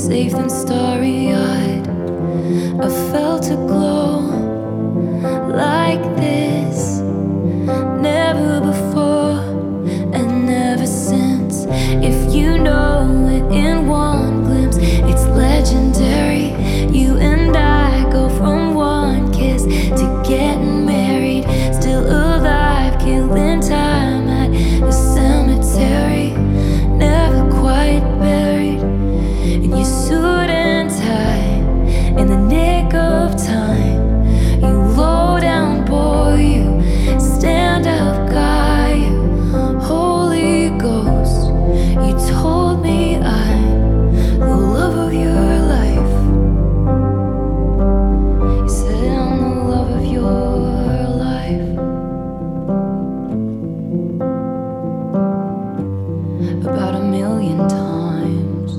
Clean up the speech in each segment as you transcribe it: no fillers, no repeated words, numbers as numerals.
safe and starry-eyed. I felt a glow like this, never before and never since. If you know it in one glimpse, it's legendary. You and I go from one kiss to getting married, still alive, killing time at the cemetery, never quite buried in your suit and tie. In the nick of time, you low down boy, you stand up guy, you Holy Ghost. You told me I'm the love of your life. You said I'm the love of your life. About a million times.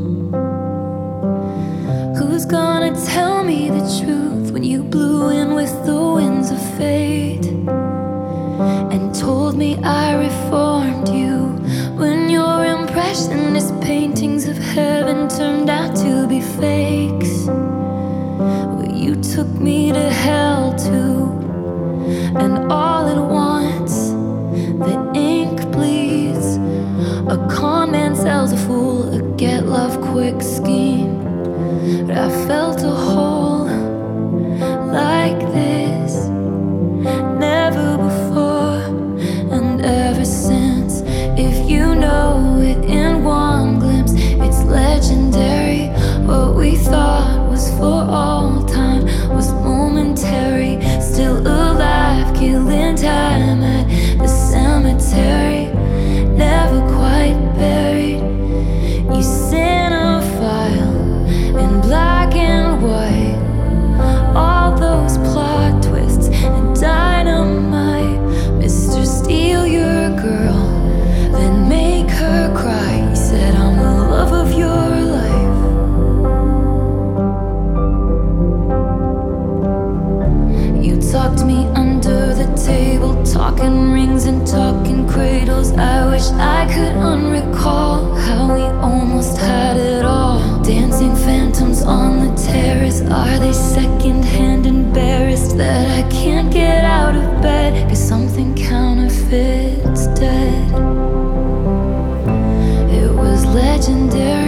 Who's gonna tell me the truth when you blew in with the winds of fate and told me I reformed you, when your impressionist paintings of heaven turned out to be fakes? Well, you took me to hell too, and all at once the ink bleeds. A con man sells a fool a get love quick scheme. But I felt a hole like this, never before and ever since. If you know it in one glimpse, it's legendary. What we thought was for all time was momentary, still alive, killing time at the cemetery, never quite buried. You sent a file in black and white, all those plot twists and dynamite. Mr. Steal your girl, then make her cry. You said I'm the love of your life. You talked me under the table, talking rings and talking cradles. I wish I could unrecall how we almost had it all. Dancing phantoms on the terrace, are they secondhand embarrassed that I can't get out of bed? Cause something counterfeit's dead. It was legendary.